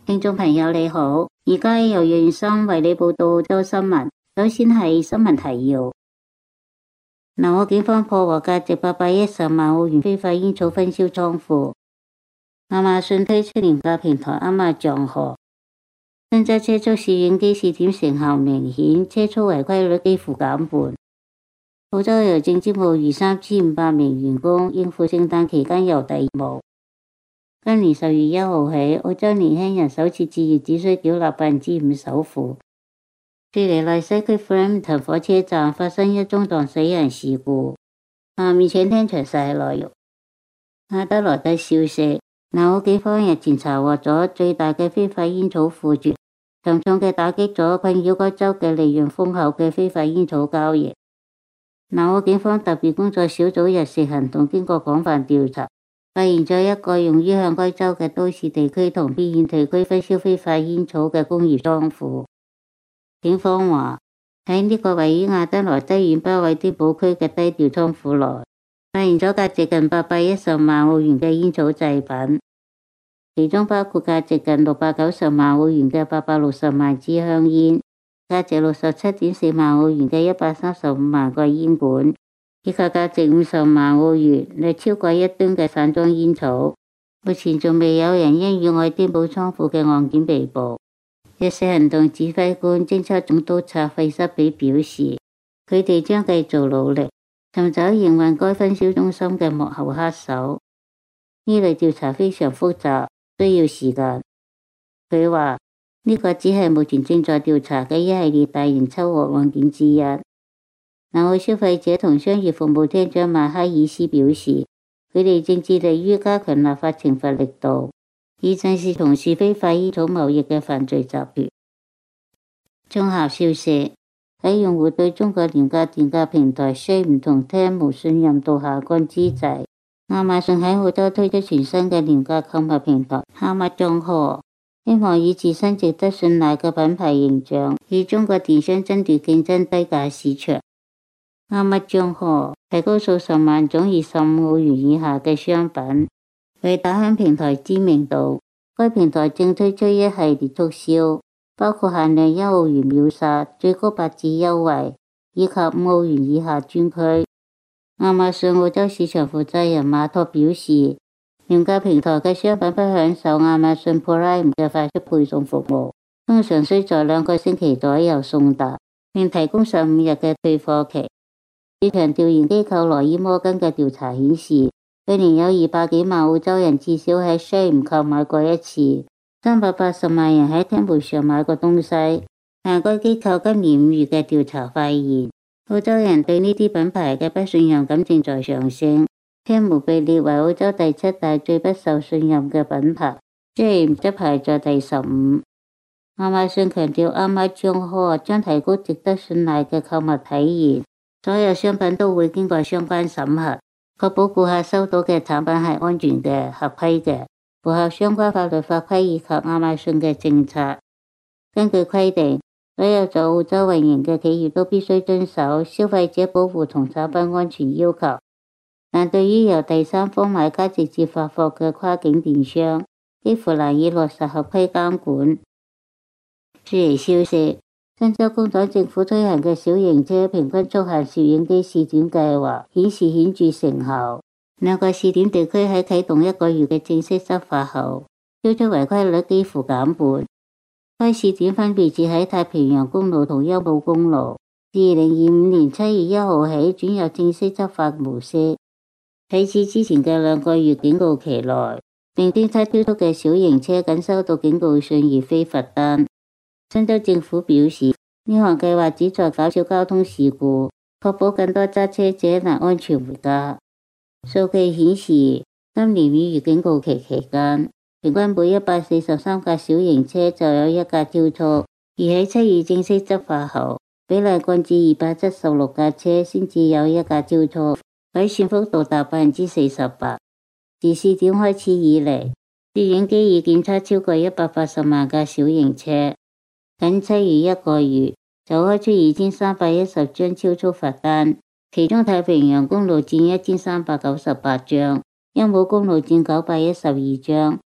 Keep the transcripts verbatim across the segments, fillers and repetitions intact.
聽眾朋友你好，而家由袁生為你報道澳洲新聞。首先係新聞提要。南澳警方破獲價值八百一十萬澳元非法煙草分銷倉庫。亞馬遜推出廉價平台亞馬遜河。新州車速攝影機試點成效明顯，車速違規率幾乎減半。澳洲郵政招募逾三千五百名員工，應付聖誕期間郵遞業務。今年十月一號起，澳洲年輕人首次置業只需繳納百分之五首付。雪梨麗西區弗蘭頓火車站發生一宗撞死人事故。下面請聽詳細內容。阿德萊德消息，南澳警方日前查獲咗最大嘅非法煙草庫存，沉重嘅打擊咗困擾該州嘅利潤豐厚嘅非法煙草交易。南澳警方特別工作小組日食行動經過廣泛調查，發現咗一個用於向該州嘅都市地區同邊遠地區分銷非法煙草嘅工業倉庫。警方話喺呢個位於亞德萊德縣巴韋迪堡區嘅低調倉庫內，發現咗價值近八百一十萬澳元嘅煙草製品，其中包括價值近六百九十萬澳元嘅八百六十萬支香煙，價值六十七點四萬澳元嘅一百三十五萬個煙管，以及價值五十萬澳元略超過一噸嘅散裝煙草。目前仲未有人因與愛丁堡倉庫嘅案件被捕。日食行動指揮官偵測總督察費瑟比表示，佢哋將繼續努力尋找營運該分銷中心嘅幕後黑手。呢類調查非常複雜，需要時間。佢話呢個只係目前正在調查嘅一系列大型抽獲案件之一。南澳消費者同商業服務廳長馬哈爾斯表示，佢哋正致力於加強立法懲罰力度，以正視從事非法煙草貿易嘅犯罪集團。綜合消息，喺用戶對中國廉價電價平台 Shame 同 Temu 信任度下降之際，亞馬遜喺澳洲推出全新嘅廉價購物平台亞馬遜河，希望以自身值得信賴嘅品牌形象，與中國電商爭奪競爭低價市場。亞馬遜河提供數十萬種二十五澳元以下嘅商品。為打響平台知名度，該平台正推出一系列促銷，包括限量一澳元秒殺、最高八折優惠，以及五澳元以下專區。亞馬遜澳洲市場負責人馬托表示，廉價平台嘅商品不享受亞馬遜 Prime 嘅快速配送服務，通常需在兩個星期左右送達，並提供十五日嘅退貨期。市場調研機構羅伊摩根嘅調查顯示，去年有二百幾萬澳洲人至少喺 Shame 購買過一次，三百八十萬人喺 Temu 上買過東西。但該機構今年五月嘅調查發現，澳洲人對呢啲品牌嘅不信任感正在上升。Temu 被列為澳洲第七大最不受信任嘅品牌， Shame 則排在第十五。亞馬遜強調亞馬遜河將提供值得信賴嘅購物體驗，所有商品都會經過相關審核，確保顧客收到嘅產品係安全嘅、合規嘅，符合相關法律法規以及亞馬遜嘅政策。根據規定，所有在澳洲運營嘅企業都必須遵守消費者保護同產品安全要求。但對於由第三方買家直接發貨嘅跨境電商，幾乎難以落實合規監管。雪梨消息，新州工黨政府推行嘅小型車平均速限攝影機試點計劃顯示顯著成效。兩個試點地區喺啟動一個月嘅正式執法後，超速違規率幾乎減半。該試點分別設喺太平洋公路同休姆公路，自二零二五年七月一號起轉入正式執法模式。喺此之前嘅兩個月警告期內，並偵測超速嘅小型車僅收到警告信而非罰單。新州政府表示，呢項計劃旨在減少交通事故，確保更多揸車者能安全回家。數據顯示，今年五月警告期期間，平均每一百四十三架小型車就有一架超速，而喺七月正式執法後，比例降至二百七十六架車先至有一架超速，改善幅度達百分之四十八。自試點開始以嚟，攝影機已檢測超過一百八十萬架小型車。僅七月一個月就開出二千三百一十張超速罰單，其中太平洋公路佔一千三百九十八張，休姆公路佔九百一十二張。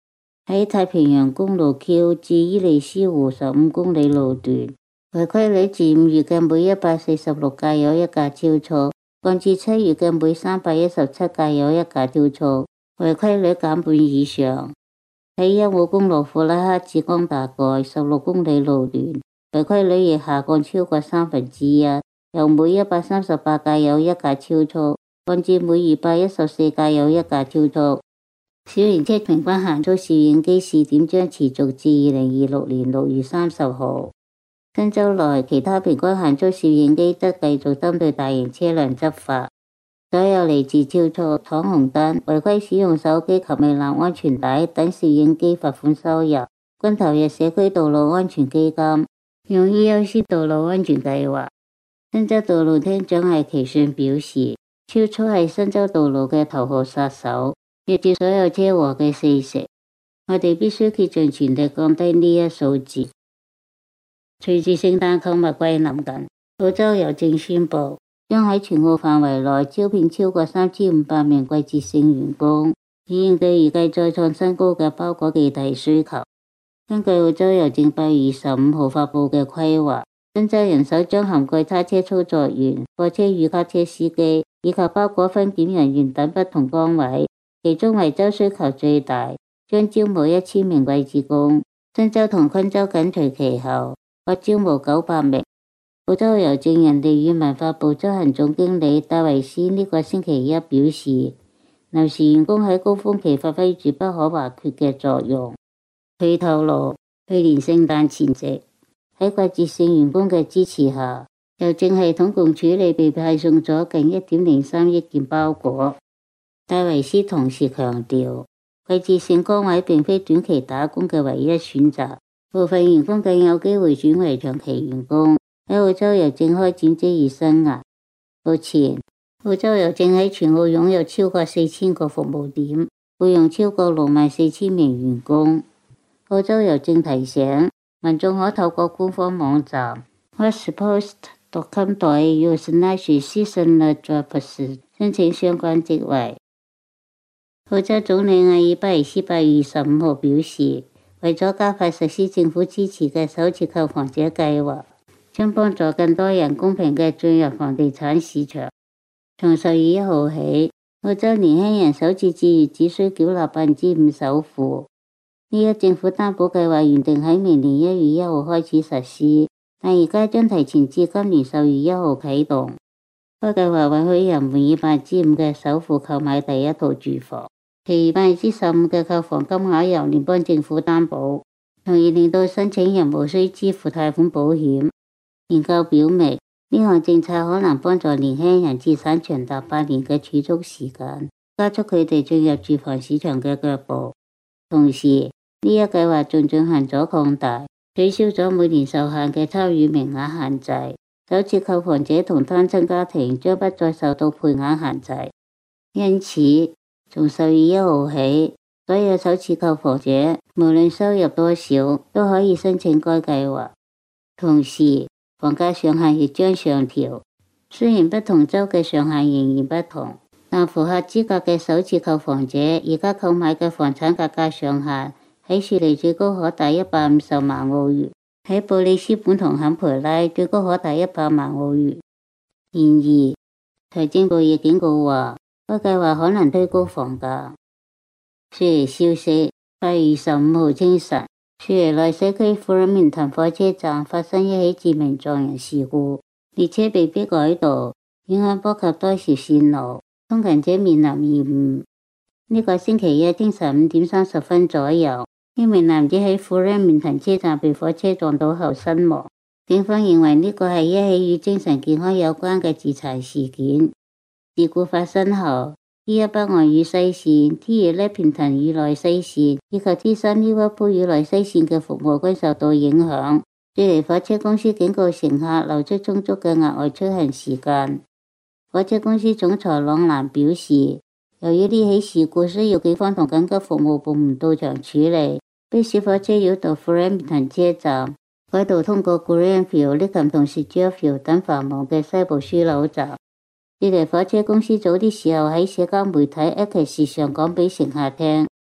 喺太平洋公路 Q 至伊利斯湖十五公里路段，違規率自五月嘅每一百四十六架有一架超速，降至七月嘅每三百一十七架有一架超速，違規率減半以上。喺一號公路庫拉克至江大蓋十六公里路段，違規率亦下降超過三分之一，由每一百三十八架有一架超速，降至每二百一十四架有一架超速。小型車平均限速攝影機試點將持續至二零二六年六月三十號。新州內其他平均限速攝影機則繼續針對大型車輛執法。所有嚟自超速、闖紅燈、違規使用手機及未攬安全帶等攝影機罰款收入，均投入社區道路安全基金，用於優先道路安全計劃。新州道路廳長艾奇遜表示，超速係新州道路嘅頭號殺手，約佔所有車禍嘅四成。我哋必須竭盡全力降低呢一數字。隨住聖誕購物季臨近，澳洲郵政宣布將喺全澳範圍內招聘超過三千五百名季節性員工，以應對預計再創新高嘅包裹寄遞需求。根據澳洲郵政八月二十五號發布嘅規劃，新州人手將涵蓋卡車操作員、貨車與卡車司機以及包裹分檢人員等不同崗位，其中維州需求最大，將招募一千名季節工。新州同昆州緊隨其後，各招募九百名。澳洲郵政人力與文化部執行總經理戴維斯呢個星期一表示，臨時員工喺高峰期發揮住不可或缺嘅作用。佢透露，去年聖誕前夕，喺季節性員工嘅支持下，郵政系統共處理被派送咗近一點零三億件包裹。戴維斯同時強調，季節性崗位並非短期打工嘅唯一選擇，部分員工更有機會轉為長期員工。喺澳洲郵政開展職業生涯。目前，澳洲郵政喺全澳擁有超過四千個服務點，僱用超過六萬四千名員工。澳洲郵政提醒民眾可透過官方網站 westpost dot com dot a u slash seasonal jobs 申請相關職位。澳洲總理阿爾巴尼斯八月二十五號表示，為咗加快實施政府支持嘅首次購房者計劃，將幫助更多人公平嘅進入房地產市場。從十月一號起，澳洲年輕人首次置業只需繳納百分之五首付。呢一政府擔保計劃原定喺明年一月一號開始實施，但而家將提前至今年十月一號啟動。該計劃允許人們以百分之五嘅首付購買第一套住房，其餘百分之十五嘅購房金額由聯邦政府擔保，從而令到申請人無需支付貸款保險。研究表明，呢項政策可能幫助年輕人節省長達八年嘅儲蓄時間，加速佢哋進入住房市場嘅腳步。同時，呢一計劃仲進行咗擴大，取消咗每年受限嘅參與名額限制。首次購房者同單親家庭將不再受到配額限制。因此，從十月一號起，所有首次購房者無論收入多少都可以申請該計劃。同時，房價上限亦將上調，雖然不同州嘅上限仍然不同，但符合資格嘅首次購房者而家購買嘅房產價格上限喺雪梨最高可達一百五十萬澳元，喺布里斯本同坎培拉最高可達一百萬澳元。然而，財政部亦警告話，該計劃可能推高房價。雪梨消息，八月二十五號清晨，雪梨內西區富蘭明騰火車站發生一起致命撞人事故，列車被迫改道，影響波及多條線路，通勤者面臨延誤。呢個星期一清晨五點三十分左右，一名男子喺富蘭明騰車站被火車撞倒後身亡。警方認為呢個係一起與精神健康有關嘅自殘事件。事故發生後，T 一北岸與西線、T 二勒平騰與內西線以及 T 三利物浦與內西線嘅服務均受到影響。雪梨火車公司警告乘客留出充足嘅額外出行時間。火車公司總裁朗蘭表示，由於呢起事故需要警方同緊急服務部門到場處理，迫使火車繞道富蘭明騰車站，改道通過 Granville、Lidcombe 同 Sedgefield 等繁忙嘅西部樞紐站。雪梨火車公司早啲時候喺社交媒體 X 上講俾乘客聽，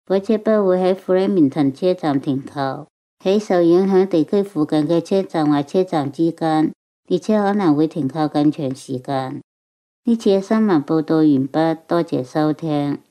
火車不會喺弗里明頓車站停靠，喺受影響地區附近嘅車站或車站之間，列車可能會停靠更長時間。呢次嘅新聞報道完畢，多謝收聽。